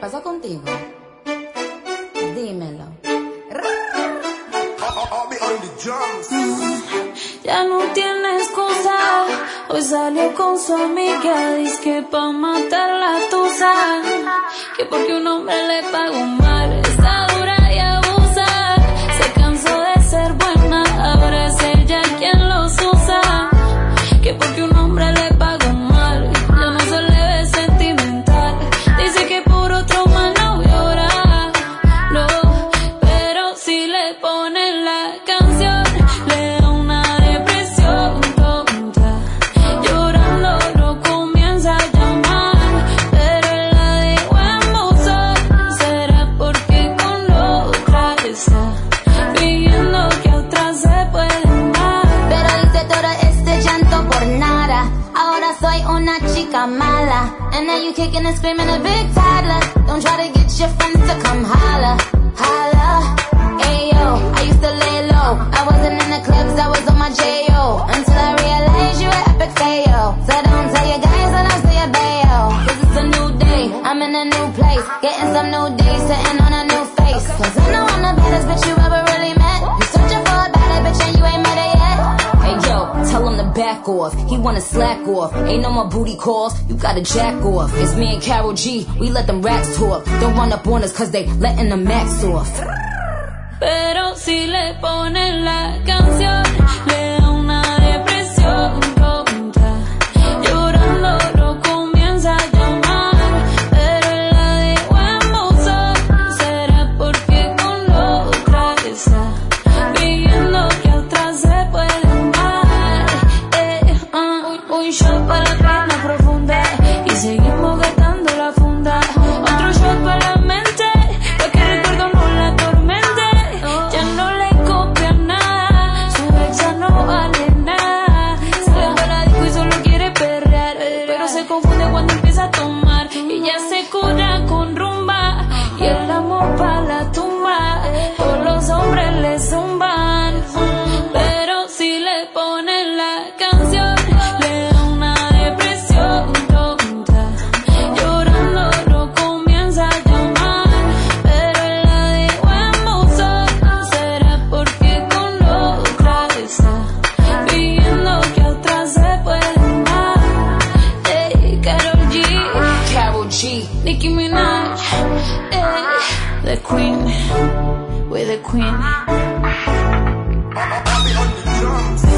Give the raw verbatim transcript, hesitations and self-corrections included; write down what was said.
pasa contigo? Dímelo. Ya no tiene excusa. Hoy salió con su amiga, dice que pa' matar la tusa, que porque un hombre le pagó mal, está dura y abusa. Se cansó de ser buena, ahora es ella quien los usa, que porque un hombre le pagó mal, ya no se le ve sentimental. Dice que por otro mal no llora, no, pero si le ponen la canción, le da una depresión tonta. Llorando lo comienza a llamar, pero él la dejó en buzón. Será porque con la otra está pidiendo que otra se puede amar. Pero hice todo este llanto por nada. Ahora soy una chica mala. And now you kicking and screaming a big toddler. Don't try to get your friends to come holla, holla. Ayo, I used to lay low. I wasn't in the clubs, I was on my J O. Until I realized you were epic fail. So don't tell your guys and I'll say your bayo. Cause it's a new day, I'm in a new place. Getting some new days, sitting on a new face. Cause I know I'm the baddest bitch you ever really met. You searching for a better bitch and you ain't met her yet. Hey yo, tell him to back off. He wanna slack off. Ain't no more booty calls. You gotta jack off. It's me and Karol G. We let them rats talk. Don't run up on us cause they letting the max off. Pero si le ponen la canción, le da una depresión tonta. Llorando lo comienza a llamar, pero él la dejó en buzón. Será porque con la otra está pidiendo que otra se puede amar. Eh, uh, un shot para la pena profunda y seguimos gastando la funda. Otro shot para la mente, pa' que el recuerdo no la atormente. Ya no le copia nada, su ex ya no vale nada. Se ve para la disco y solo quiere perrear, pero se confunde cuando empieza a tomar. Y ya se cura con rumba y el amor pa' la tumba. Todos los hombres le zumban, pero si le ponen la canción, le da una depresión tonta. Llorando lo comienza a llamar, pero él la dejó en buzón. Será porque con la otra está pidiendo que otra se puede amar. Hey, Karol G, Karol G. Nicki Minaj, hey, the queen, we're the queen. I'll be on the drums.